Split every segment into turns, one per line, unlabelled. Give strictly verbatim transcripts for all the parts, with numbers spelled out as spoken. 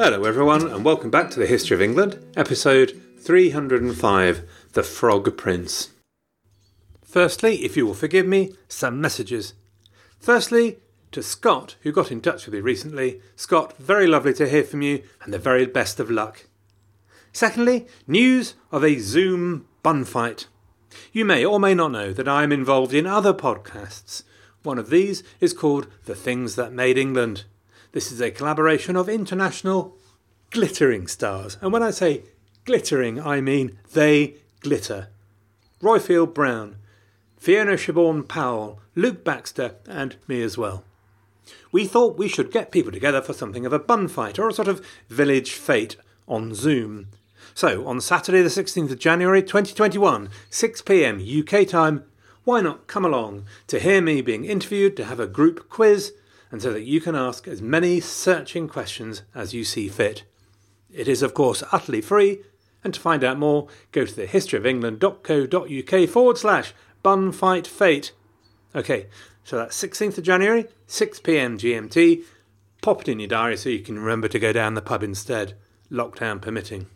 Hello everyone, and welcome back to the History of England, episode three hundred five, The Frog Prince. Firstly, if you will forgive me, some messages. Firstly, to Scott, who got in touch with me recently. Scott, very lovely to hear from you, and the very best of luck. Secondly, news of a Zoom bun fight. You may or may not know that I am involved in other podcasts. One of these is called The Things That Made England. This is a collaboration of international glittering stars. And when I say glittering, I mean they glitter. Roifield Brown, Fiona Siobhan Powell, Luke Baxter, and me as well. We thought we should get people together for something of a bun fight or a sort of village fete on Zoom. So, on Saturday the sixteenth of January twenty twenty-one, six p.m. U K time, why not come along to hear me being interviewed, to have a group quiz, and so that you can ask as many searching questions as you see fit. It is, of course, utterly free, and to find out more, go to the historyofengland.co.uk forward slash bunfightfate. OK, so that's sixteenth of January, six p.m. G M T. Pop it in your diary so you can remember to go down the pub instead, lockdown permitting.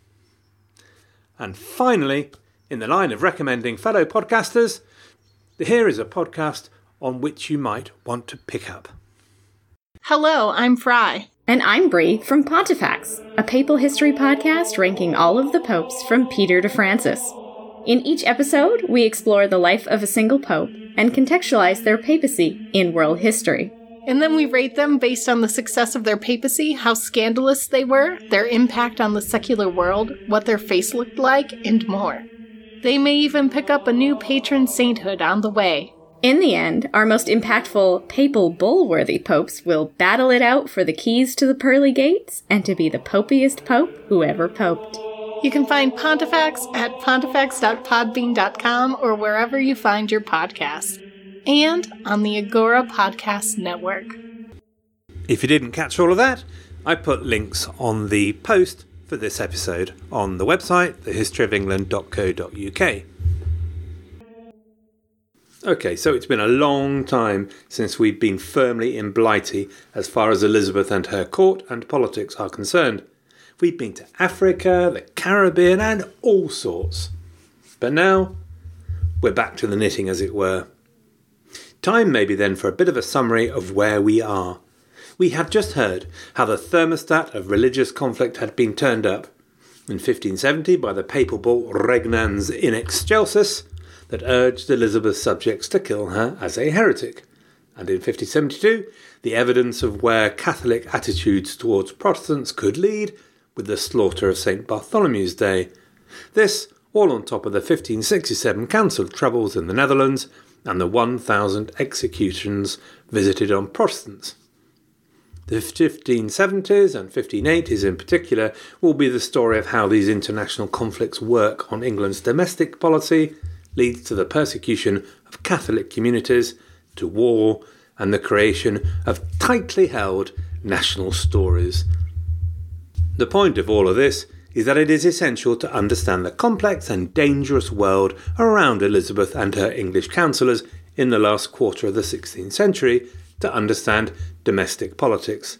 And finally, in the line of recommending fellow podcasters, here is a podcast on which you might want to pick up.
Hello, I'm Fry.
And I'm Brie from Pontifex, a papal history podcast ranking all of the popes from Peter to Francis. In each episode, we explore the life of a single pope and contextualize their papacy in world history.
And then we rate them based on the success of their papacy, how scandalous they were, their impact on the secular world, what their face looked like, and more. They may even pick up a new patron sainthood on the way.
In the end, our most impactful papal bull-worthy popes will battle it out for the keys to the pearly gates and to be the popiest pope who ever poped.
You can find Pontifex at pontifex dot podbean dot com or wherever you find your podcasts. And on the Agora Podcast Network.
If you didn't catch all of that, I put links on the post for this episode on the website, the history of england dot co dot uk. OK, so it's been a long time since we've been firmly in Blighty as far as Elizabeth and her court and politics are concerned. We've been to Africa, the Caribbean, and all sorts. But now, we're back to the knitting, as it were. Time maybe then for a bit of a summary of where we are. We have just heard how the thermostat of religious conflict had been turned up in fifteen seventy by the papal bull Regnans in Excelsis that urged Elizabeth's subjects to kill her as a heretic, and in fifteen seventy-two the evidence of where Catholic attitudes towards Protestants could lead with the slaughter of Saint Bartholomew's Day. This all on top of the fifteen sixty-seven council troubles in the Netherlands and the one thousand executions visited on Protestants. The fifteen seventies and fifteen eighties in particular will be the story of how these international conflicts work on England's domestic policy, leads to the persecution of Catholic communities, to war, and the creation of tightly held national stories. The point of all of this is that it is essential to understand the complex and dangerous world around Elizabeth and her English councillors in the last quarter of the sixteenth century to understand domestic politics.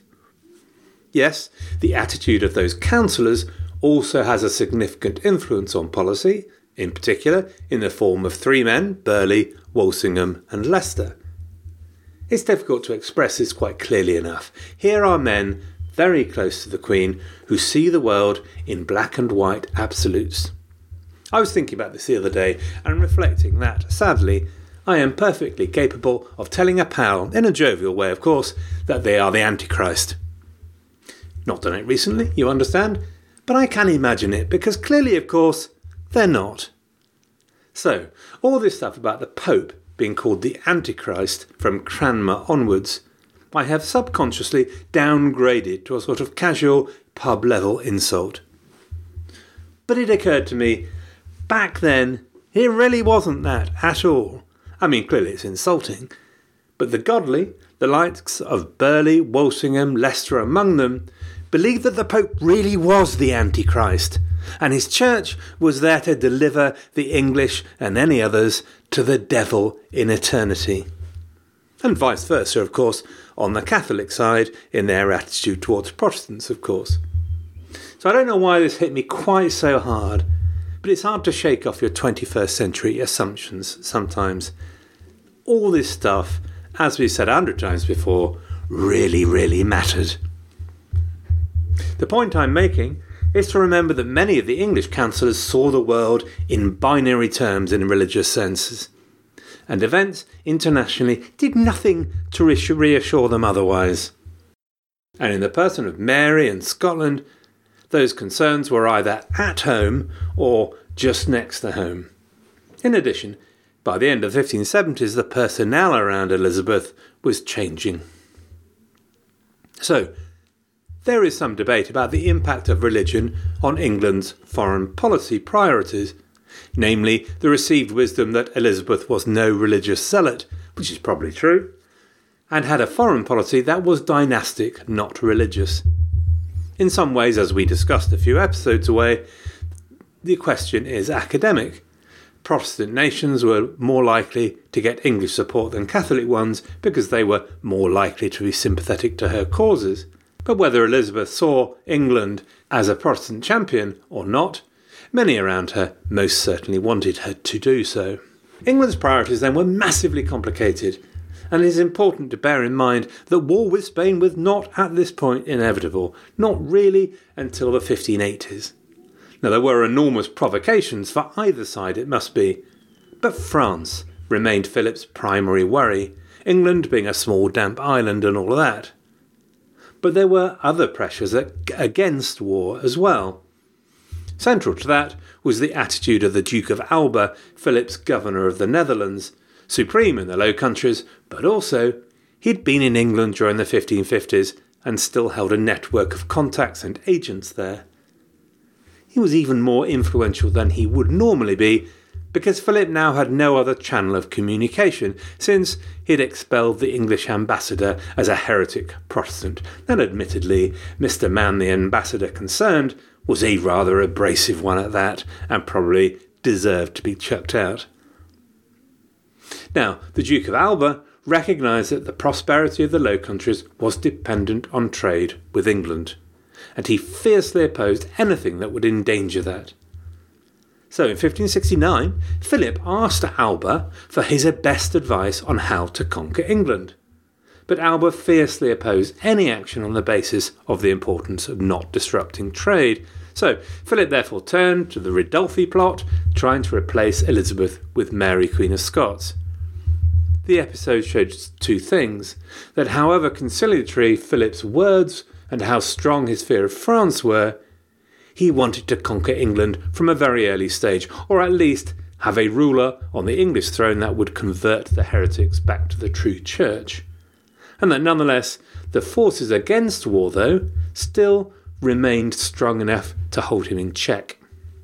Yes, the attitude of those councillors also has a significant influence on policy, in particular in the form of three men, Burghley, Walsingham and Leicester. It's difficult to express this quite clearly enough. Here are men very close to the Queen who see the world in black and white absolutes. I was thinking about this the other day and reflecting that, sadly, I am perfectly capable of telling a pal, in a jovial way of course, that they are the Antichrist. Not done it recently, you understand, but I can imagine it because clearly, of course, they're not. So, all this stuff about the Pope being called the Antichrist from Cranmer onwards, I have subconsciously downgraded to a sort of casual pub-level insult. But it occurred to me, back then, it really wasn't that at all. I mean, clearly it's insulting, but the godly, the likes of Burghley, Walsingham, Leicester among them, believed that the Pope really was the Antichrist, and his church was there to deliver the English and any others to the devil in eternity. And vice versa, of course, on the Catholic side, in their attitude towards Protestants, of course. So I don't know why this hit me quite so hard, but it's hard to shake off your twenty-first century assumptions sometimes. All this stuff, as we've said a hundred times before, really, really mattered. The point I'm making is to remember that many of the English councillors saw the world in binary terms in religious senses, and events internationally did nothing to reassure them otherwise. And in the person of Mary and Scotland, those concerns were either at home or just next to home. In addition, by the end of the fifteen seventies, the personnel around Elizabeth was changing. So, there is some debate about the impact of religion on England's foreign policy priorities, namely the received wisdom that Elizabeth was no religious zealot, which is probably true, and had a foreign policy that was dynastic, not religious. In some ways, as we discussed a few episodes away, the question is academic. Protestant nations were more likely to get English support than Catholic ones because they were more likely to be sympathetic to her causes. But whether Elizabeth saw England as a Protestant champion or not, many around her most certainly wanted her to do so. England's priorities then were massively complicated, and it is important to bear in mind that war with Spain was not at this point inevitable, not really until the fifteen eighties. Now there were enormous provocations for either side, it must be, but France remained Philip's primary worry, England being a small damp island and all of that. But there were other pressures against war as well. Central to that was the attitude of the Duke of Alba, Philip's governor of the Netherlands, supreme in the Low Countries, but also he'd been in England during the fifteen fifties and still held a network of contacts and agents there. He was even more influential than he would normally be, because Philip now had no other channel of communication, since he'd expelled the English ambassador as a heretic Protestant, and admittedly, Mister Mann, the ambassador concerned, was a rather abrasive one at that, and probably deserved to be chucked out. Now, the Duke of Alba recognised that the prosperity of the Low Countries was dependent on trade with England, and he fiercely opposed anything that would endanger that. So in fifteen sixty-nine, Philip asked Alba for his best advice on how to conquer England. But Alba fiercely opposed any action on the basis of the importance of not disrupting trade. So Philip therefore turned to the Ridolfi plot, trying to replace Elizabeth with Mary Queen of Scots. The episode showed two things: that however conciliatory Philip's words and how strong his fear of France were, he wanted to conquer England from a very early stage, or at least have a ruler on the English throne that would convert the heretics back to the true church. And that nonetheless, the forces against war, though, still remained strong enough to hold him in check.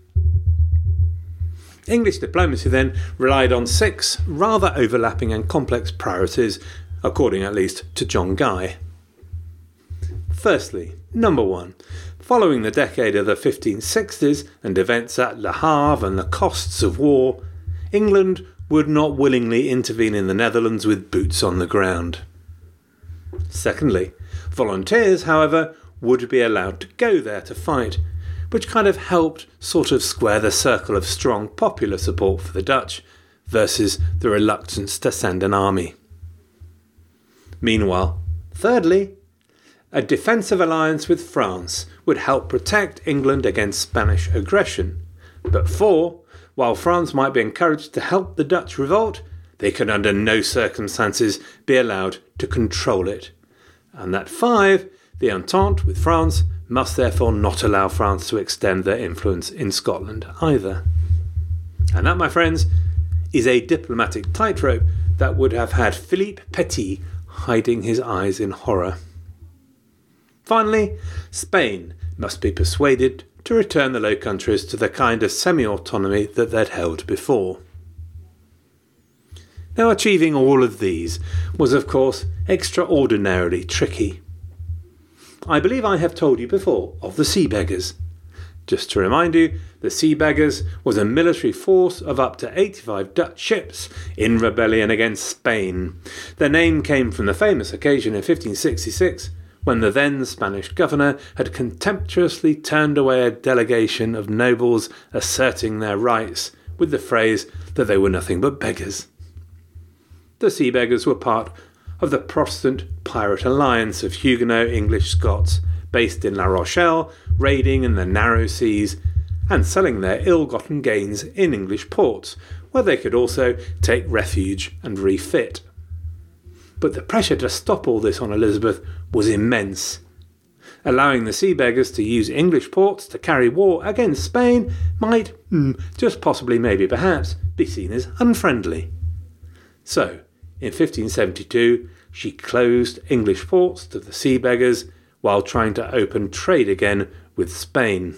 English diplomacy then relied on six rather overlapping and complex priorities, according at least to John Guy. Firstly, number one, following the decade of the fifteen sixties and events at Le Havre and the costs of war, England would not willingly intervene in the Netherlands with boots on the ground. Secondly, volunteers, however, would be allowed to go there to fight, which kind of helped sort of square the circle of strong popular support for the Dutch versus the reluctance to send an army. Meanwhile, thirdly, a defensive alliance with France would help protect England against Spanish aggression. But four, while France might be encouraged to help the Dutch revolt, they could under no circumstances be allowed to control it. And that five, the Entente with France must therefore not allow France to extend their influence in Scotland either. And that, my friends, is a diplomatic tightrope that would have had Philippe Petit hiding his eyes in horror. Finally, Spain must be persuaded to return the Low Countries to the kind of semi-autonomy that they'd held before. Now, achieving all of these was, of course, extraordinarily tricky. I believe I have told you before of the Sea Beggars. Just to remind you, the Sea Beggars was a military force of up to eighty-five Dutch ships in rebellion against Spain. Their name came from the famous occasion in fifteen sixty-six when the then Spanish governor had contemptuously turned away a delegation of nobles asserting their rights with the phrase that they were nothing but beggars. The Sea Beggars were part of the Protestant pirate alliance of Huguenot English Scots based in La Rochelle, raiding in the narrow seas and selling their ill-gotten gains in English ports, where they could also take refuge and refit. But the pressure to stop all this on Elizabeth was immense. Allowing the Sea Beggars to use English ports to carry war against Spain might, mm, just possibly, maybe, perhaps, be seen as unfriendly. So, in fifteen seventy-two, she closed English ports to the Sea Beggars while trying to open trade again with Spain.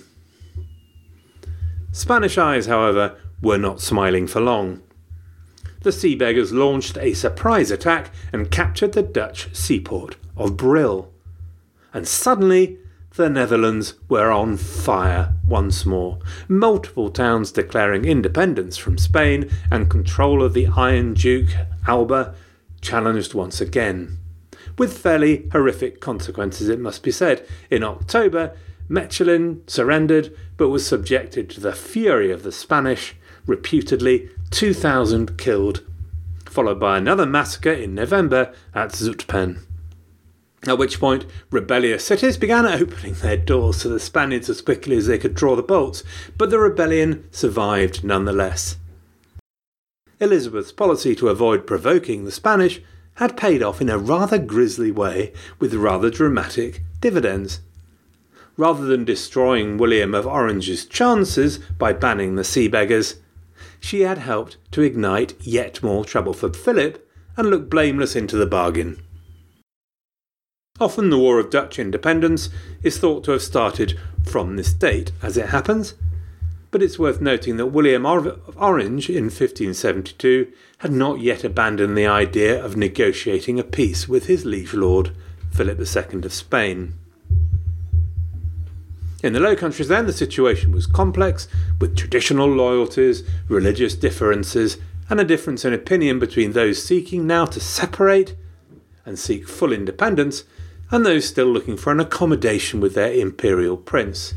Spanish eyes, however, were not smiling for long. The Sea Beggars launched a surprise attack and captured the Dutch seaport of Brill. And suddenly, the Netherlands were on fire once more, multiple towns declaring independence from Spain and control of the Iron Duke, Alba, challenged once again. With fairly horrific consequences, it must be said. In October, Mechlin surrendered, but was subjected to the fury of the Spanish, reputedly two thousand killed, followed by another massacre in November at Zutphen. At which point, rebellious cities began opening their doors to the Spaniards as quickly as they could draw the bolts, but the rebellion survived nonetheless. Elizabeth's policy to avoid provoking the Spanish had paid off in a rather grisly way with rather dramatic dividends. Rather than destroying William of Orange's chances by banning the Sea Beggars, she had helped to ignite yet more trouble for Philip and look blameless into the bargain. Often the War of Dutch Independence is thought to have started from this date, as it happens, but it's worth noting that William of Orange in fifteen seventy-two had not yet abandoned the idea of negotiating a peace with his liege lord, Philip the Second of Spain. In the Low Countries then, the situation was complex, with traditional loyalties, religious differences, and a difference in opinion between those seeking now to separate and seek full independence, and those still looking for an accommodation with their imperial prince.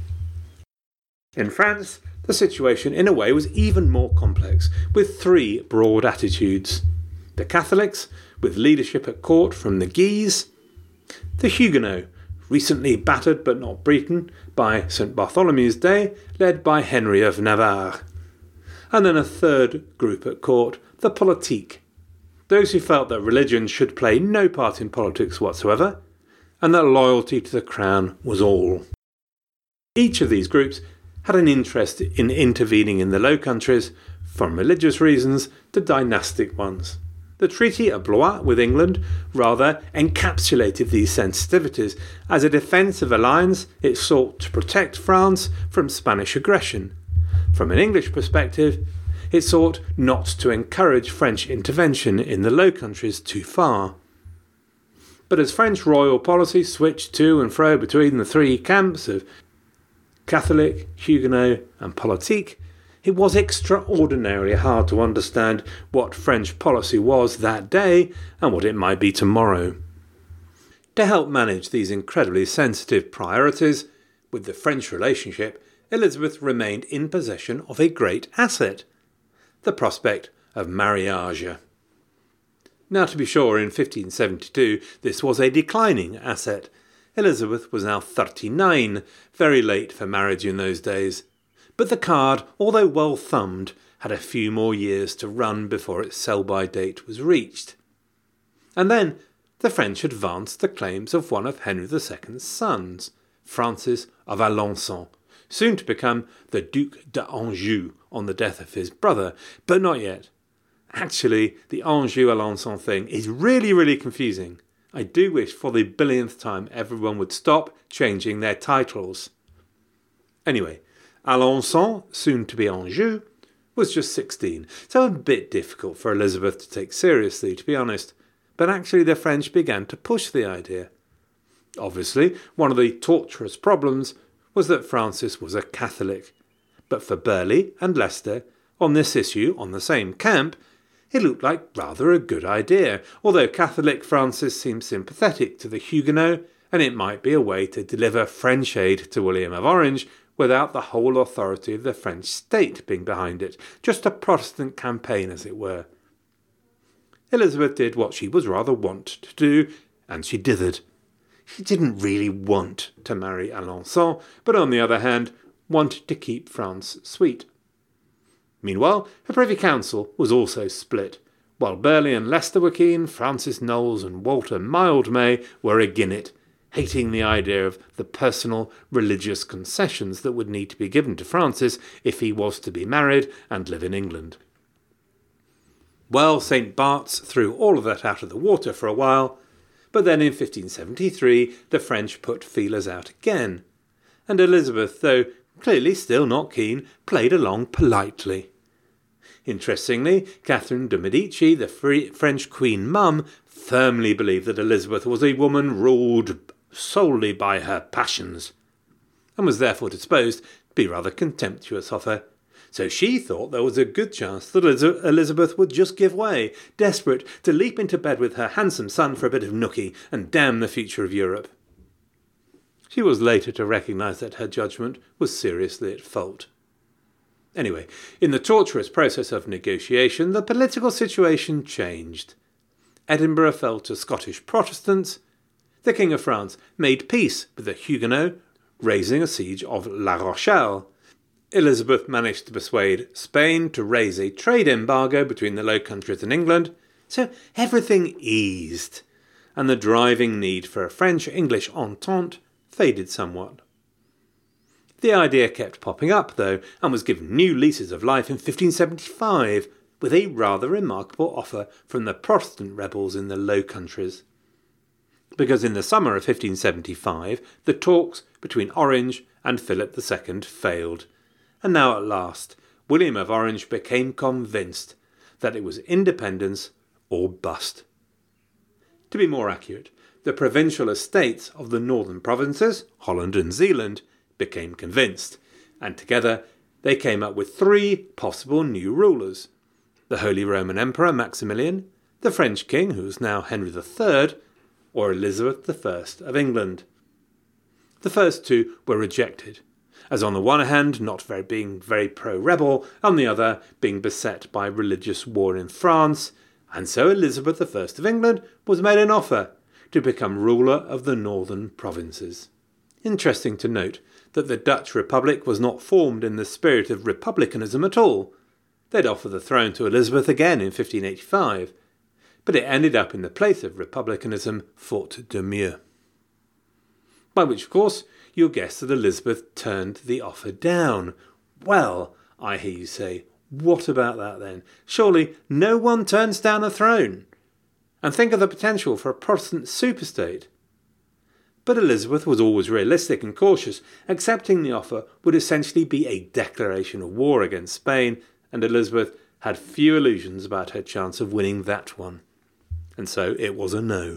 In France, the situation in a way was even more complex, with three broad attitudes. The Catholics, with leadership at court from the Guises, the Huguenots, recently battered but not beaten by Saint Bartholomew's Day, led by Henry of Navarre. And then a third group at court, the Politique, those who felt that religion should play no part in politics whatsoever, and that loyalty to the crown was all. Each of these groups had an interest in intervening in the Low Countries, from religious reasons to dynastic ones. The Treaty of Blois with England rather encapsulated these sensitivities. As a defensive alliance, it sought to protect France from Spanish aggression. From an English perspective, it sought not to encourage French intervention in the Low Countries too far. But as French royal policy switched to and fro between the three camps of Catholic, Huguenot and Politique, it was extraordinarily hard to understand what French policy was that day and what it might be tomorrow. To help manage these incredibly sensitive priorities with the French relationship, Elizabeth remained in possession of a great asset, the prospect of marriage. Now, to be sure, in fifteen seventy-two this was a declining asset. Elizabeth was now thirty-nine, very late for marriage in those days. But the card, although well thumbed, had a few more years to run before its sell-by date was reached. And then the French advanced the claims of one of Henry the Second's sons, Francis of Alençon, soon to become the Duc d'Anjou on the death of his brother, but not yet. Actually, the Anjou-Alençon thing is really, really confusing. I do wish for the billionth time everyone would stop changing their titles. Anyway, Alençon, soon to be Anjou, was just sixteen, so a bit difficult for Elizabeth to take seriously, to be honest. But actually the French began to push the idea. Obviously, one of the torturous problems was that Francis was a Catholic. But for Burghley and Leicester, on this issue, on the same camp, it looked like rather a good idea, although Catholic Francis seemed sympathetic to the Huguenot and it might be a way to deliver French aid to William of Orange without the whole authority of the French state being behind it, just a Protestant campaign, as it were. Elizabeth did what she was rather wont to do, and she dithered. She didn't really want to marry Alençon, but on the other hand, wanted to keep France sweet. Meanwhile, her Privy Council was also split. While Burghley and Leicester were keen, Francis Knowles and Walter Mildmay were agin it, hating the idea of the personal religious concessions that would need to be given to Francis if he was to be married and live in England. Well, Saint Bart's threw all of that out of the water for a while, but then in fifteen seventy-three the French put feelers out again, and Elizabeth, though clearly still not keen, played along politely. Interestingly, Catherine de' Medici, the free French Queen Mum, firmly believed that Elizabeth was a woman ruled solely by her passions, and was therefore disposed to be rather contemptuous of her. So she thought there was a good chance that Elizabeth would just give way, desperate to leap into bed with her handsome son for a bit of nookie and damn the future of Europe. She was later to recognise that her judgment was seriously at fault. Anyway, in the tortuous process of negotiation, the political situation changed. Edinburgh fell to Scottish Protestants. The King of France made peace with the Huguenots, raising a siege of La Rochelle. Elizabeth managed to persuade Spain to raise a trade embargo between the Low Countries and England, so everything eased, and the driving need for a French-English entente faded somewhat. The idea kept popping up, though, and was given new leases of life in fifteen seventy-five, with a rather remarkable offer from the Protestant rebels in the Low Countries. Because in the summer of fifteen seventy-five, the talks between Orange and Philip the Second failed, and now at last William of Orange became convinced that it was independence or bust. To be more accurate, the provincial estates of the northern provinces, Holland and Zeeland, became convinced, and together they came up with three possible new rulers: the Holy Roman Emperor Maximilian, the French king, who was now Henry the Third, or Elizabeth the First of England. The first two were rejected, as on the one hand not very being very pro-rebel, on the other being beset by religious war in France, and so Elizabeth the First of England was made an offer to become ruler of the northern provinces. Interesting to note that the Dutch Republic was not formed in the spirit of republicanism at all. They'd offer the throne to Elizabeth again in fifteen eighty-five, but it ended up in the place of republicanism faute de mieux. By which, of course, you'll guess that Elizabeth turned the offer down. Well, I hear you say, what about that then? Surely no one turns down a throne. And think of the potential for a Protestant superstate. But Elizabeth was always realistic and cautious. Accepting the offer would essentially be a declaration of war against Spain, and Elizabeth had few illusions about her chance of winning that one. And so it was a no.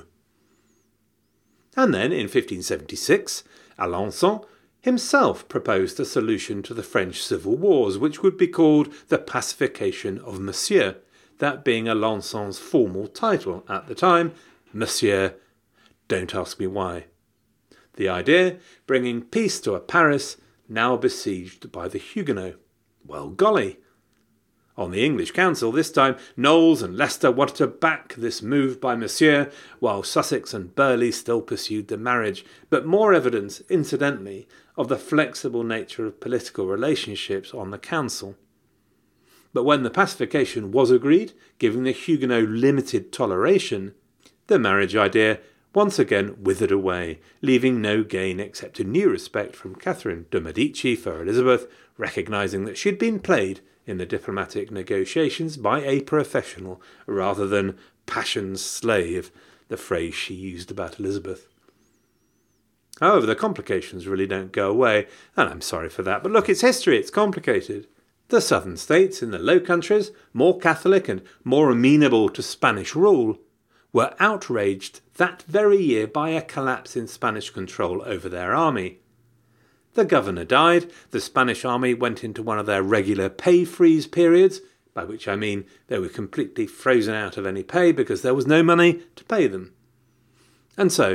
And then, in fifteen seventy-six, Alençon himself proposed a solution to the French civil wars, which would be called the Pacification of Monsieur, that being Alençon's formal title at the time, Monsieur, don't ask me why. The idea bringing peace to a Paris now besieged by the Huguenots. Well, golly. On the English Council this time, Knowles and Leicester wanted to back this move by Monsieur, while Sussex and Burghley still pursued the marriage, but more evidence, incidentally, of the flexible nature of political relationships on the Council. But when the pacification was agreed, giving the Huguenot limited toleration, the marriage idea once again withered away, leaving no gain except a new respect from Catherine de' Medici for Elizabeth, recognising that she'd been played in the diplomatic negotiations by a professional rather than passion's slave, the phrase she used about Elizabeth. However, the complications really don't go away, and I'm sorry for that, but look, it's history, it's complicated. The southern states in the Low Countries, more Catholic and more amenable to Spanish rule, were outraged that very year by a collapse in Spanish control over their army. The governor died, the Spanish army went into one of their regular pay freeze periods, by which I mean they were completely frozen out of any pay because there was no money to pay them. And so,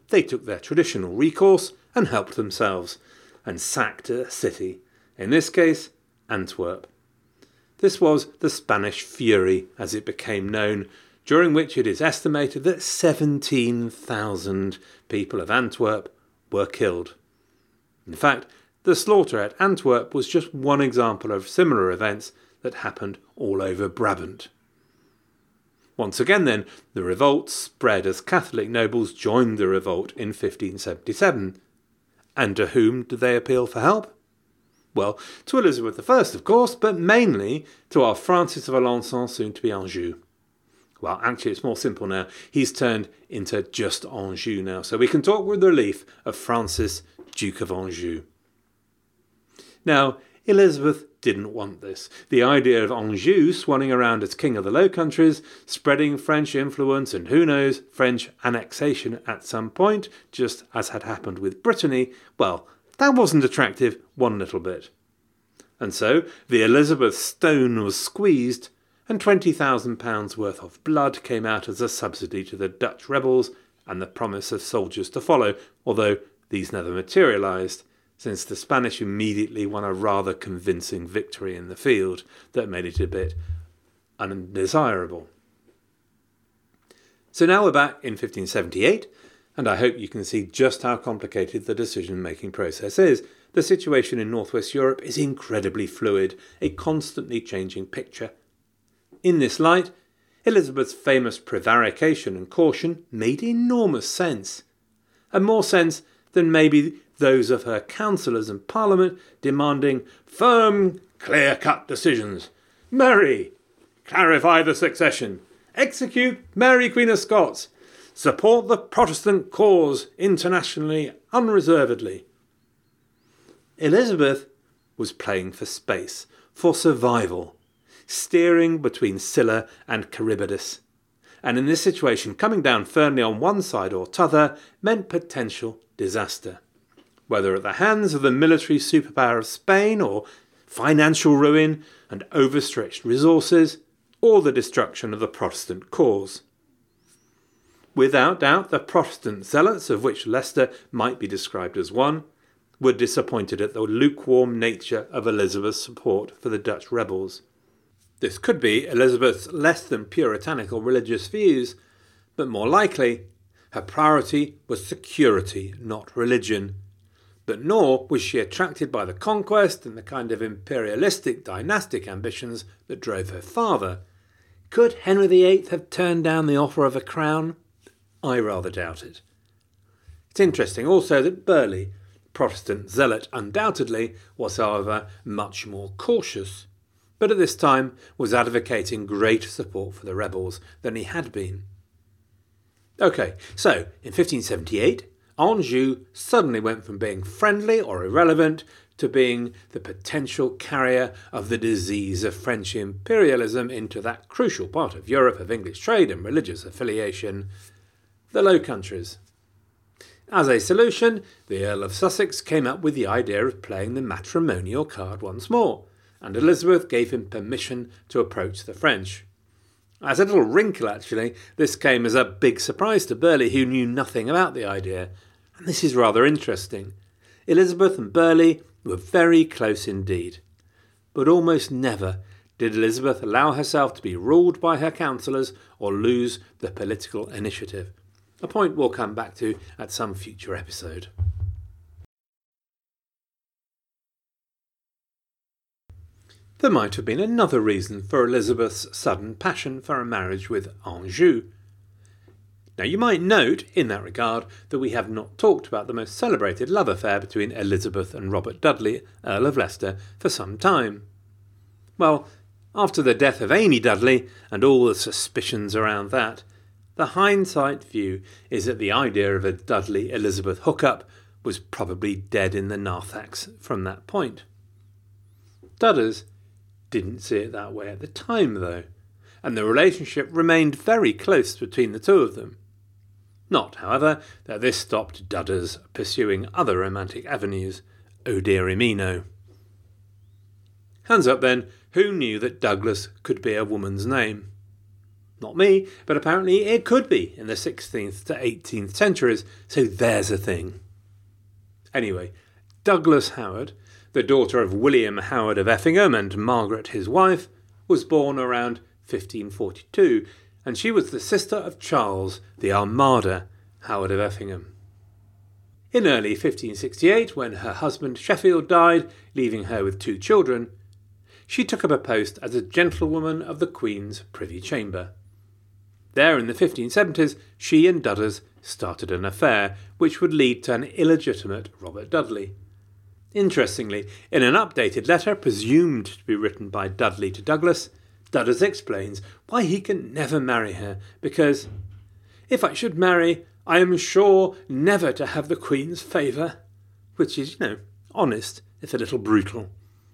they took their traditional recourse and helped themselves, and sacked a city, in this case Antwerp. This was the Spanish Fury, as it became known, during which it is estimated that seventeen thousand people of Antwerp were killed. In fact, the slaughter at Antwerp was just one example of similar events that happened all over Brabant. Once again then, the revolt spread as Catholic nobles joined the revolt in fifteen seventy-seven. And to whom did they appeal for help? Well, to Elizabeth the First, of course, but mainly to our Francis of Alençon, soon to be Anjou. Well, actually, it's more simple now. He's turned into just Anjou now, so we can talk with relief of Francis, Duke of Anjou. Now, Elizabeth didn't want this. The idea of Anjou swanning around as king of the Low Countries, spreading French influence and, who knows, French annexation at some point, just as had happened with Brittany, well, that wasn't attractive one little bit. And so the Elizabeth stone was squeezed, and twenty thousand pounds worth of blood came out as a subsidy to the Dutch rebels and the promise of soldiers to follow, although these never materialised, since the Spanish immediately won a rather convincing victory in the field that made it a bit undesirable. So now we're back in fifteen seventy-eight, and I hope you can see just how complicated the decision-making process is. The situation in northwest Europe is incredibly fluid, a constantly changing picture. In this light, Elizabeth's famous prevarication and caution made enormous sense, and more sense than maybe those of her councillors and Parliament demanding firm, clear-cut decisions. Marry, clarify the succession, execute Mary Queen of Scots, support the Protestant cause internationally unreservedly. Elizabeth was playing for space, for survival, steering between Scylla and Charybdis. And in this situation, coming down firmly on one side or t'other meant potential disaster, whether at the hands of the military superpower of Spain or financial ruin and overstretched resources, or the destruction of the Protestant cause. Without doubt, the Protestant zealots, of which Leicester might be described as one, were disappointed at the lukewarm nature of Elizabeth's support for the Dutch rebels. This could be Elizabeth's less than puritanical religious views, but more likely, her priority was security, not religion. But nor was she attracted by the conquest and the kind of imperialistic dynastic ambitions that drove her father. Could Henry the Eighth have turned down the offer of a crown? I rather doubt it. It's interesting also that Burghley, Protestant zealot undoubtedly, was however much more cautious, but at this time was advocating greater support for the rebels than he had been. OK, so in fifteen seventy-eight, Anjou suddenly went from being friendly or irrelevant to being the potential carrier of the disease of French imperialism into that crucial part of Europe of English trade and religious affiliation, the Low Countries. As a solution, the Earl of Sussex came up with the idea of playing the matrimonial card once more, and Elizabeth gave him permission to approach the French. As a little wrinkle, actually, this came as a big surprise to Burghley, who knew nothing about the idea. And this is rather interesting. Elizabeth and Burghley were very close indeed. But almost never did Elizabeth allow herself to be ruled by her councillors or lose the political initiative, a point we'll come back to at some future episode. There might have been another reason for Elizabeth's sudden passion for a marriage with Anjou. Now you might note, in that regard, that we have not talked about the most celebrated love affair between Elizabeth and Robert Dudley, Earl of Leicester, for some time. Well, after the death of Amy Dudley, and all the suspicions around that, the hindsight view is that the idea of a Dudley-Elizabeth hookup was probably dead in the narthex from that point. Dudders didn't see it that way at the time, though, and the relationship remained very close between the two of them. Not, however, that this stopped Dudders pursuing other romantic avenues. Oh dearie me, no. Hands up then, who knew that Douglas could be a woman's name? Not me, but apparently it could be in the sixteenth to eighteenth centuries, so there's a thing. Anyway, Douglas Howard, the daughter of William Howard of Effingham and Margaret his wife, was born around fifteen forty-two, and she was the sister of Charles, the Armada, Howard of Effingham. In early fifteen sixty-eight, when her husband Sheffield died, leaving her with two children, she took up a post as a gentlewoman of the Queen's Privy Chamber. There in the fifteen seventies, she and Dudders started an affair, which would lead to an illegitimate Robert Dudley. Interestingly, in an updated letter presumed to be written by Dudley to Douglas, Dudders explains why he can never marry her, because, "If I should marry, I am sure never to have the Queen's favour," which is, you know, honest, if a little brutal.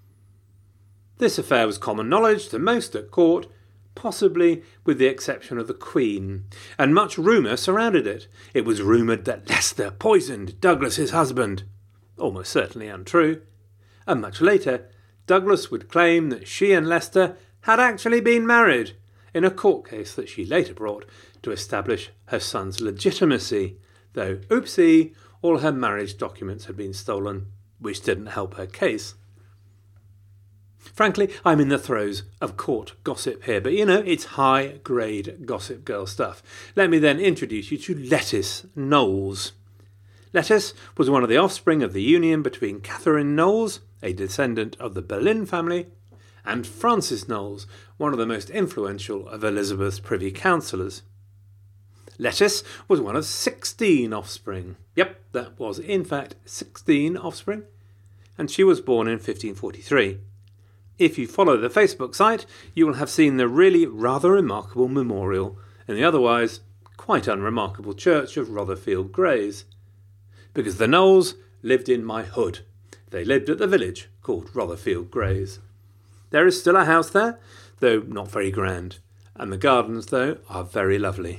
This affair was common knowledge to most at court, possibly with the exception of the Queen, and much rumour surrounded it. It was rumoured that Leicester poisoned Douglas's husband, almost certainly untrue, and much later Douglas would claim that she and Leicester had actually been married, in a court case that she later brought to establish her son's legitimacy, though, oopsie, all her marriage documents had been stolen, which didn't help her case. Frankly, I'm in the throes of court gossip here, but you know, it's high-grade Gossip Girl stuff. Let me then introduce you to Lettice Knowles. Lettice was one of the offspring of the union between Catherine Knowles, a descendant of the Boleyn family, and Francis Knowles, one of the most influential of Elizabeth's privy councillors. Lettice was one of sixteen offspring. Yep, that was in fact sixteen offspring, and she was born in fifteen forty-three. If you follow the Facebook site, you will have seen the really rather remarkable memorial in the otherwise quite unremarkable church of Rotherfield Grays. Because the Knowles lived in my hood. They lived at the village called Rotherfield Grays. There is still a house there, though not very grand, and the gardens, though, are very lovely.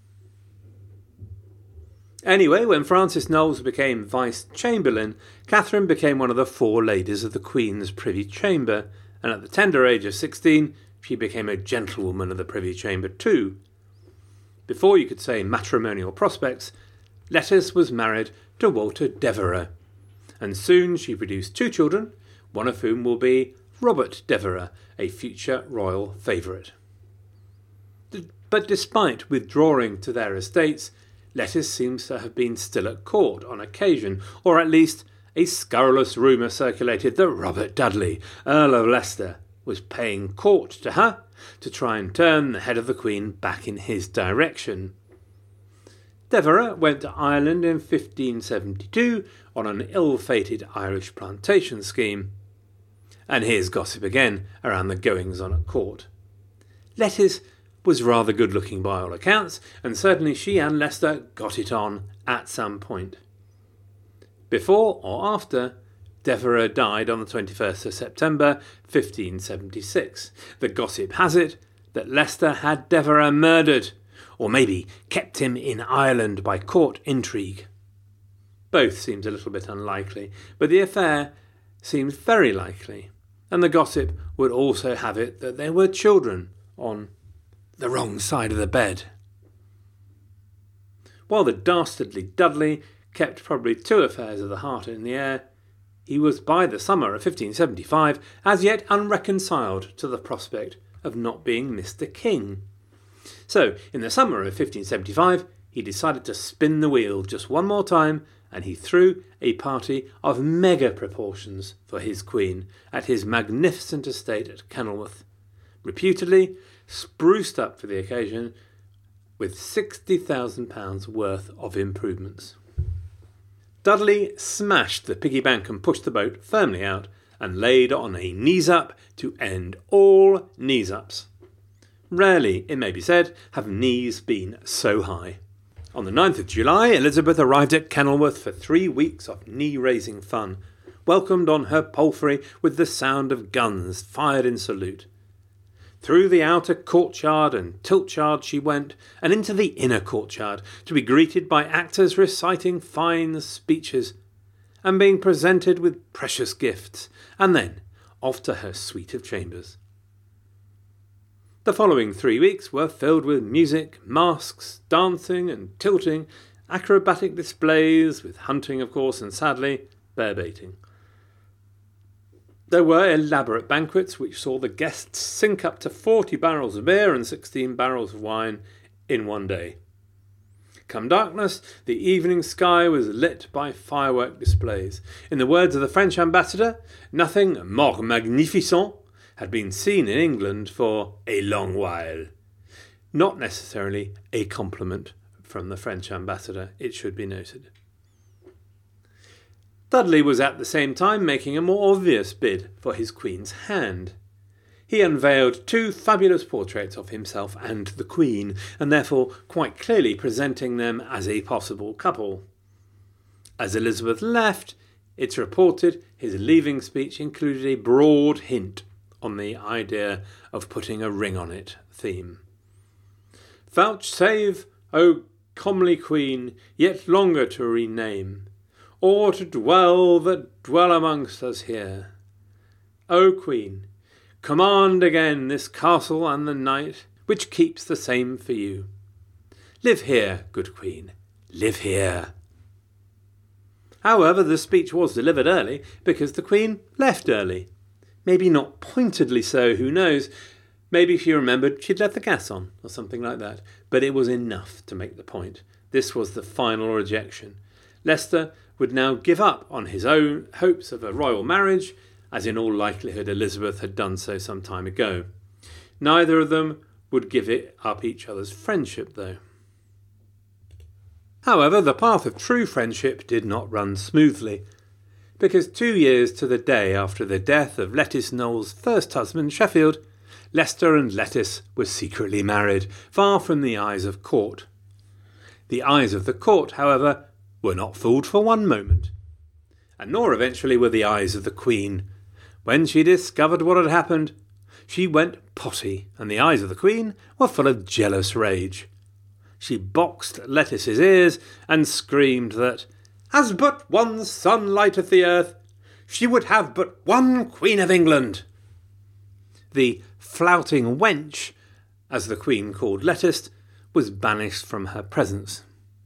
Anyway, when Francis Knowles became Vice-Chamberlain, Catherine became one of the four ladies of the Queen's Privy Chamber, and at the tender age of sixteen, she became a gentlewoman of the Privy Chamber too. Before you could say matrimonial prospects, Lettice was married to Walter Devereux, and soon she produced two children, one of whom will be Robert Devereux, a future royal favourite. But despite withdrawing to their estates, Lettice seems to have been still at court on occasion, or at least a scurrilous rumour circulated that Robert Dudley, Earl of Leicester, was paying court to her to try and turn the head of the Queen back in his direction. Devereux went to Ireland in fifteen seventy-two on an ill-fated Irish plantation scheme. And here's gossip again around the goings-on at court. Lettice was rather good-looking by all accounts, and certainly she and Leicester got it on at some point. Before or after, Devereux died on the twenty-first of September fifteen seventy-six. The gossip has it that Leicester had Devereux murdered, or maybe kept him in Ireland by court intrigue. Both seems a little bit unlikely, but the affair seems very likely, and the gossip would also have it that there were children on the wrong side of the bed. While the dastardly Dudley kept probably two affairs of the heart in the air, he was by the summer of fifteen seventy-five as yet unreconciled to the prospect of not being Mister King. So, in the summer of fifteen seventy-five, he decided to spin the wheel just one more time, and he threw a party of mega proportions for his queen at his magnificent estate at Kenilworth, reputedly spruced up for the occasion with sixty thousand pounds worth of improvements. Dudley smashed the piggy bank and pushed the boat firmly out and laid on a knees-up to end all knees-ups. Rarely, it may be said, have knees been so high. On the ninth of July, Elizabeth arrived at Kenilworth for three weeks of knee-raising fun, welcomed on her palfrey with the sound of guns fired in salute. Through the outer courtyard and tiltyard she went, and into the inner courtyard, to be greeted by actors reciting fine speeches, and being presented with precious gifts, and then off to her suite of chambers. The following three weeks were filled with music, masks, dancing and tilting, acrobatic displays, with hunting, of course, and sadly, bear baiting. There were elaborate banquets which saw the guests sink up to forty barrels of beer and sixteen barrels of wine in one day. Come darkness, the evening sky was lit by firework displays. In the words of the French ambassador, nothing more magnificent had been seen in England for a long while. Not necessarily a compliment from the French ambassador, it should be noted. Dudley was at the same time making a more obvious bid for his Queen's hand. He unveiled two fabulous portraits of himself and the Queen, and therefore quite clearly presenting them as a possible couple. As Elizabeth left, it's reported his leaving speech included a broad hint on the idea of putting a ring on it theme. Vouchsafe, O comely Queen, yet longer to rename, or to dwell that dwell amongst us here. O Queen, command again this castle and the knight, which keeps the same for you. Live here, good Queen, live here. However, the speech was delivered early because the Queen left early. Maybe not pointedly so, who knows. Maybe she remembered she'd left the gas on, or something like that. But it was enough to make the point. This was the final rejection. Leicester would now give up on his own hopes of a royal marriage, as in all likelihood Elizabeth had done so some time ago. Neither of them would give it up each other's friendship, though. However, the path of true friendship did not run smoothly, because two years to the day after the death of Lettice Knowles' first husband, Sheffield, Leicester and Lettice were secretly married, far from the eyes of court. The eyes of the court, however, were not fooled for one moment, and nor eventually were the eyes of the Queen. When she discovered what had happened, she went potty, and the eyes of the Queen were full of jealous rage. She boxed Lettice's ears and screamed that, as but one sun lighteth the earth, she would have but one Queen of England. The flouting wench, as the Queen called Lettice, was banished from her presence.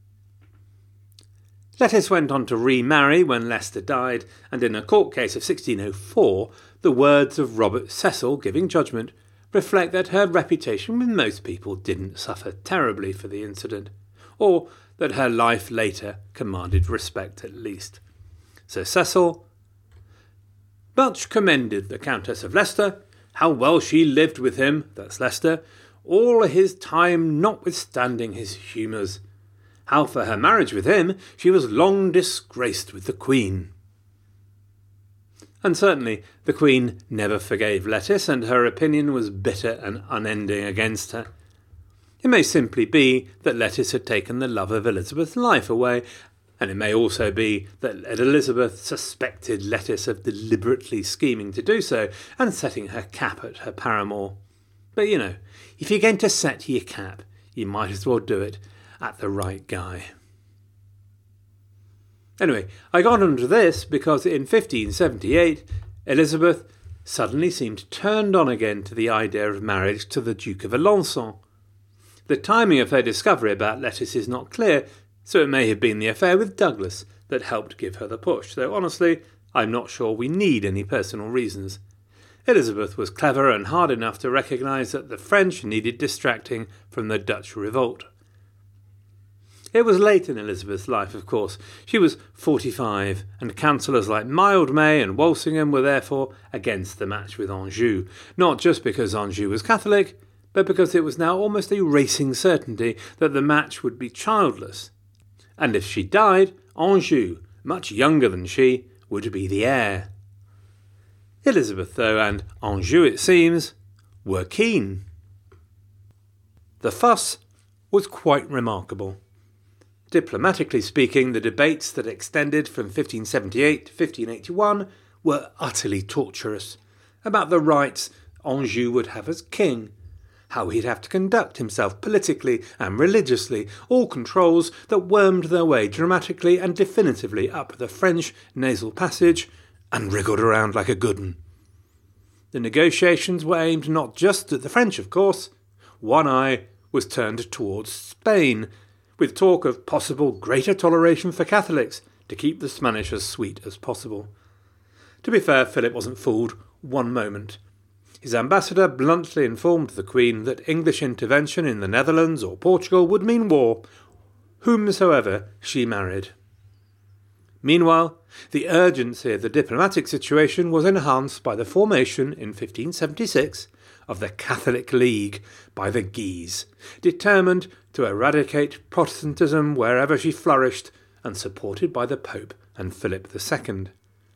Lettice went on to remarry when Leicester died, and in a court case of sixteen oh four, the words of Robert Cecil giving judgment reflect that her reputation with most people didn't suffer terribly for the incident, or that her life later commanded respect at least. So Cecil much commended the Countess of Leicester, how well she lived with him, that's Leicester, all his time notwithstanding his humours, how for her marriage with him she was long disgraced with the Queen. And certainly the Queen never forgave Lettice, and her opinion was bitter and unending against her. It may simply be that Lettice had taken the love of Elizabeth's life away, and it may also be that Elizabeth suspected Lettice of deliberately scheming to do so and setting her cap at her paramour. But you know, if you're going to set your cap, you might as well do it at the right guy. Anyway, I got onto this because in fifteen seventy-eight, Elizabeth suddenly seemed turned on again to the idea of marriage to the Duke of Alençon. The timing of her discovery about Lettice is not clear, so it may have been the affair with Douglas that helped give her the push, though honestly, I'm not sure we need any personal reasons. Elizabeth was clever and hard enough to recognise that the French needed distracting from the Dutch revolt. It was late in Elizabeth's life, of course. She was forty-five, and councillors like Mildmay and Walsingham were therefore against the match with Anjou, not just because Anjou was Catholic, but because it was now almost a racing certainty that the match would be childless. And if she died, Anjou, much younger than she, would be the heir. Elizabeth, though, and Anjou, it seems, were keen. The fuss was quite remarkable. Diplomatically speaking, the debates that extended from fifteen seventy-eight to fifteen eighty-one were utterly torturous, about the rights Anjou would have as king, how he'd have to conduct himself politically and religiously, all controls that wormed their way dramatically and definitively up the French nasal passage and wriggled around like a good 'un. The negotiations were aimed not just at the French, of course. One eye was turned towards Spain, with talk of possible greater toleration for Catholics to keep the Spanish as sweet as possible. To be fair, Philip wasn't fooled one moment. His ambassador bluntly informed the Queen that English intervention in the Netherlands or Portugal would mean war, whomsoever she married. Meanwhile, the urgency of the diplomatic situation was enhanced by the formation in fifteen seventy-six of the Catholic League by the Guises, determined to eradicate Protestantism wherever she flourished and supported by the Pope and Philip the Second.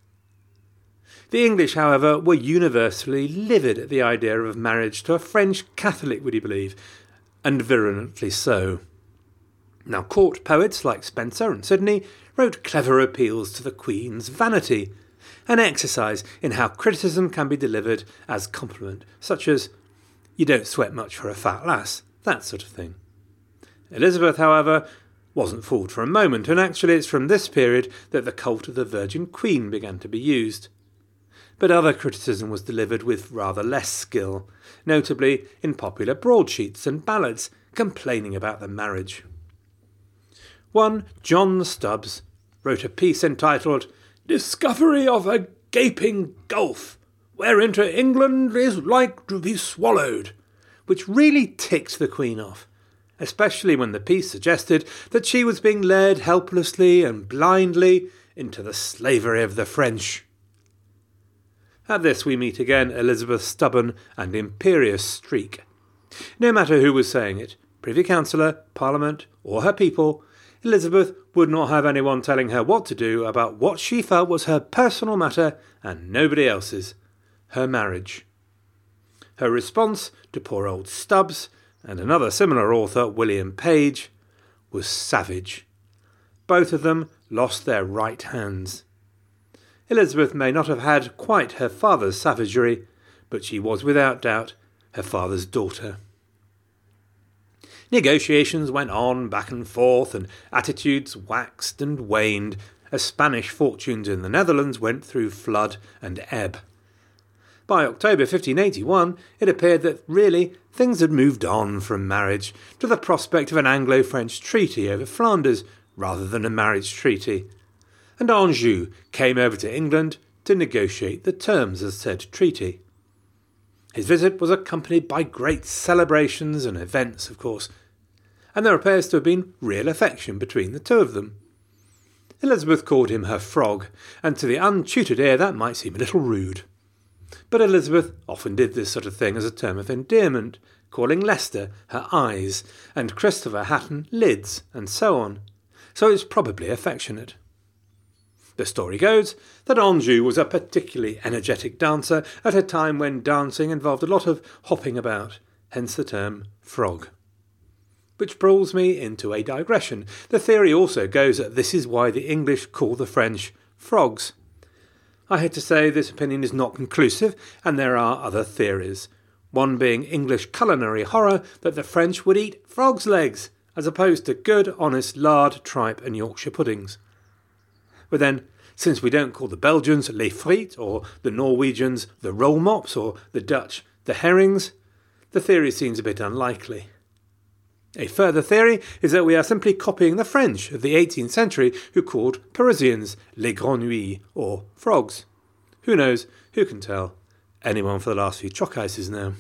The English, however, were universally livid at the idea of marriage to a French Catholic, would you believe, and virulently so. Now, court poets like Spenser and Sidney wrote clever appeals to the Queen's vanity, an exercise in how criticism can be delivered as compliment, such as, "You don't sweat much for a fat lass," that sort of thing. Elizabeth, however, wasn't fooled for a moment, and actually it's from this period that the cult of the Virgin Queen began to be used. But other criticism was delivered with rather less skill, notably in popular broadsheets and ballads complaining about the marriage. One, John Stubbs, wrote a piece entitled "Discovery of a Gaping Gulf, whereinto England is like to be swallowed," which really ticked the Queen off, especially when the piece suggested that she was being led helplessly and blindly into the slavery of the French. At this we meet again Elizabeth's stubborn and imperious streak. No matter who was saying it, Privy Councillor, Parliament, or her people, Elizabeth would not have anyone telling her what to do about what she felt was her personal matter and nobody else's, her marriage. Her response to poor old Stubbs, and another similar author, William Page, was savage. Both of them lost their right hands. Elizabeth may not have had quite her father's savagery, but she was without doubt her father's daughter. Negotiations went on back and forth, and attitudes waxed and waned as Spanish fortunes in the Netherlands went through flood and ebb. By October fifteen eighty-one, it appeared that really things had moved on from marriage to the prospect of an Anglo-French treaty over Flanders rather than a marriage treaty, and Anjou came over to England to negotiate the terms of said treaty. His visit was accompanied by great celebrations and events, of course, and there appears to have been real affection between the two of them. Elizabeth called him her frog, and to the untutored ear that might seem a little rude. But Elizabeth often did this sort of thing as a term of endearment, calling Leicester her eyes, and Christopher Hatton lids, and so on, so it's probably affectionate. The story goes that Anjou was a particularly energetic dancer at a time when dancing involved a lot of hopping about, hence the term frog. Which pulls me into a digression. The theory also goes that this is why the English call the French frogs. I had to say this opinion is not conclusive, and there are other theories. One being English culinary horror that the French would eat frogs' legs, as opposed to good, honest lard, tripe and Yorkshire puddings. But then, since we don't call the Belgians les frites, or the Norwegians the roll mops, or the Dutch the herrings, the theory seems a bit unlikely. A further theory is that we are simply copying the French of the eighteenth century who called Parisians les grenouilles, or frogs. Who knows? Who can tell? Anyone for the last few chalk ices now.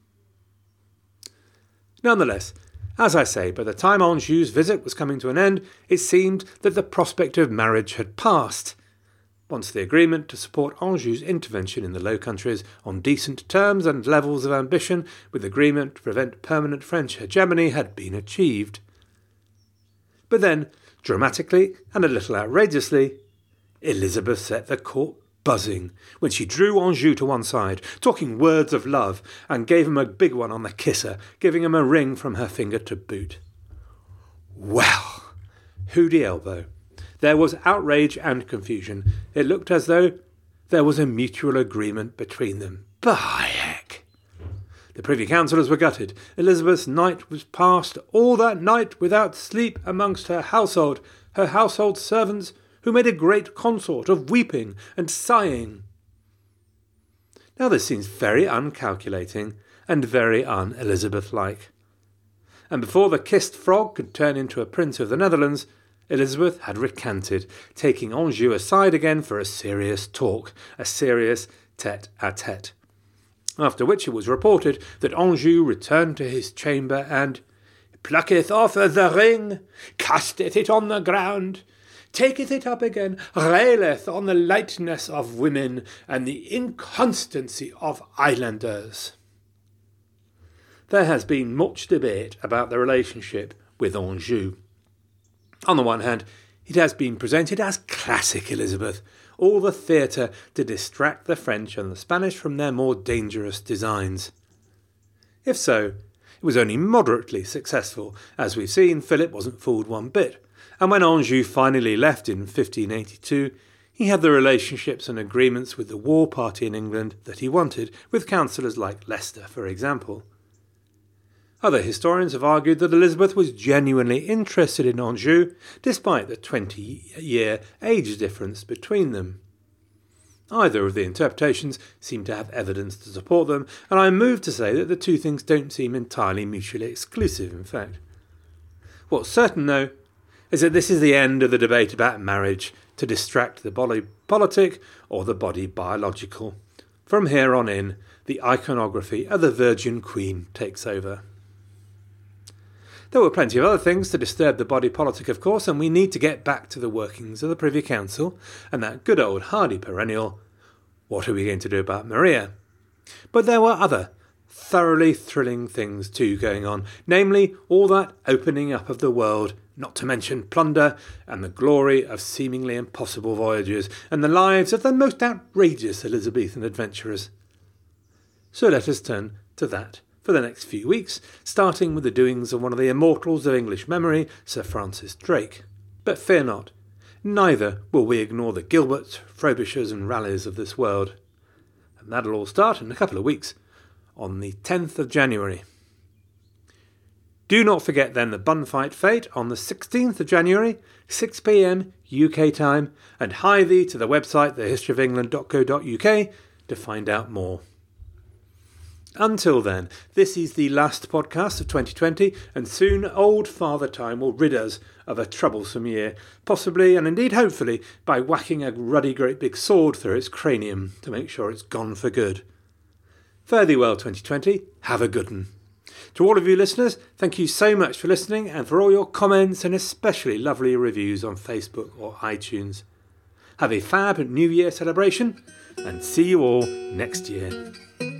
Nonetheless, as I say, by the time Anjou's visit was coming to an end, it seemed that the prospect of marriage had passed. Once the agreement to support Anjou's intervention in the Low Countries on decent terms and levels of ambition, with agreement to prevent permanent French hegemony, had been achieved. But then, dramatically and a little outrageously, Elizabeth set the court buzzing when she drew Anjou to one side, talking words of love, and gave him a big one on the kisser, giving him a ring from her finger to boot. Well, Hooty elbow. There was outrage and confusion. It looked as though there was a mutual agreement between them. By heck! The Privy Councillors were gutted. Elizabeth's night was passed all that night without sleep amongst her household, her household servants, who made a great consort of weeping and sighing. Now this seems very uncalculating and very un-Elizabeth-like. And before the kissed frog could turn into a prince of the Netherlands, Elizabeth had recanted, taking Anjou aside again for a serious talk, a serious tête-à-tête. After which it was reported that Anjou returned to his chamber and plucketh off the ring, casteth it on the ground, taketh it up again, raileth on the lightness of women and the inconstancy of islanders. There has been much debate about the relationship with Anjou. On the one hand, it has been presented as classic Elizabeth, all the theatre to distract the French and the Spanish from their more dangerous designs. If so, it was only moderately successful. As we've seen, Philip wasn't fooled one bit, and when Anjou finally left in fifteen eighty-two, he had the relationships and agreements with the war party in England that he wanted, with councillors like Leicester, for example. Other historians have argued that Elizabeth was genuinely interested in Anjou, despite the twenty-year age difference between them. Either of the interpretations seem to have evidence to support them, and I am moved to say that the two things don't seem entirely mutually exclusive, in fact. What's certain, though, is that this is the end of the debate about marriage to distract the body politic or the body biological. From here on in, the iconography of the Virgin Queen takes over. There were plenty of other things to disturb the body politic, of course, and we need to get back to the workings of the Privy Council and that good old hardy perennial, what are we going to do about Maria? But there were other, thoroughly thrilling things too going on, namely all that opening up of the world, not to mention plunder and the glory of seemingly impossible voyages and the lives of the most outrageous Elizabethan adventurers. So let us turn to that for the next few weeks, starting with the doings of one of the immortals of English memory, Sir Francis Drake. But fear not, neither will we ignore the Gilberts, Frobishers and Raleighs of this world. And that'll all start in a couple of weeks, on the tenth of January. Do not forget then the Bunfight Fete on the sixteenth of January, six p m U K time, and hie thee to the website the history of england dot co dot U K to find out more. Until then, this is the last podcast of twenty twenty, and soon old Father Time will rid us of a troublesome year, possibly, and indeed hopefully, by whacking a ruddy great big sword through its cranium to make sure it's gone for good. Fare thee well, twenty twenty. Have a good one. To all of you listeners, thank you so much for listening and for all your comments and especially lovely reviews on Facebook or iTunes. Have a fab New Year celebration, and see you all next year.